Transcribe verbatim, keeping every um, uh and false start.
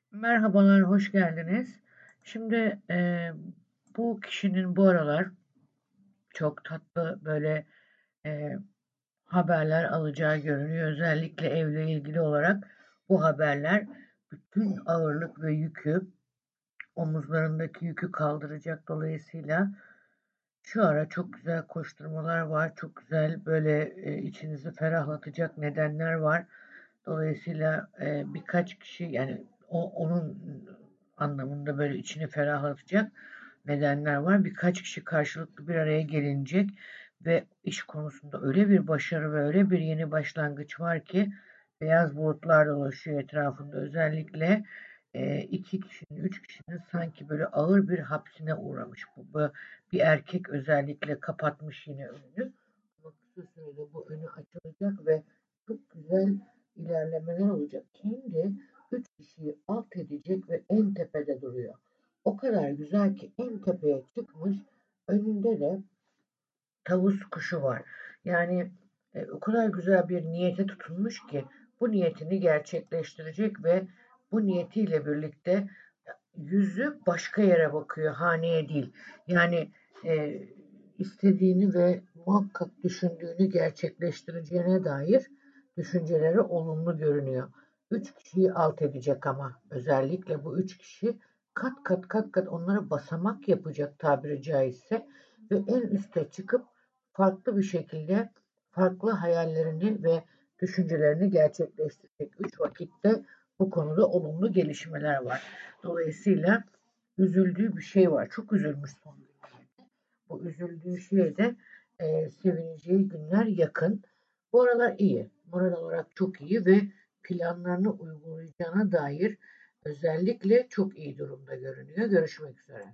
Merhabalar, hoş geldiniz. Şimdi e, bu kişinin bu aralar çok tatlı böyle e, haberler alacağı görünüyor. Özellikle evle ilgili olarak bu haberler bütün ağırlık ve yükü, omuzlarındaki yükü kaldıracak. Dolayısıyla şu ara çok güzel koşturmalar var. Çok güzel böyle e, içinizi ferahlatacak nedenler var. Dolayısıyla e, birkaç kişi yani o, onun anlamında böyle içini ferahlatacak nedenler var. Birkaç kişi karşılıklı bir araya gelinecek ve iş konusunda öyle bir başarı ve öyle bir yeni başlangıç var ki beyaz bulutlar dolaşıyor etrafında. Özellikle e, iki kişinin, üç kişinin sanki böyle ağır bir hapsine uğramış. Bu, bu bir erkek özellikle kapatmış yine önünü. Ama kısa sürede bu önü açılacak ve çok güzel ilerlemeler olacak. Kendi üç kişiyi alt edecek ve en tepede duruyor. O kadar güzel ki en tepeye çıkmış. Önünde de tavus kuşu var. Yani e, o kadar güzel bir niyete tutunmuş ki bu niyetini gerçekleştirecek ve bu niyetiyle birlikte yüzü başka yere bakıyor, haneye değil. Yani e, istediğini ve muhakkak düşündüğünü gerçekleştireceğine dair düşünceleri olumlu görünüyor. Üç kişiyi alt edecek ama özellikle bu üç kişi kat kat kat kat onlara basamak yapacak tabiri caizse ve en üste çıkıp farklı bir şekilde farklı hayallerini ve düşüncelerini gerçekleştirecek. Üç vakitte bu konuda olumlu gelişmeler var. Dolayısıyla üzüldüğü bir şey var. Çok üzülmüş son günlerde. Bu üzüldüğü şeye de e, sevineceği günler yakın. Bu aralar iyi. Moral olarak çok iyi ve planlarını uygulayacağına dair özellikle çok iyi durumda görünüyor. Görüşmek üzere.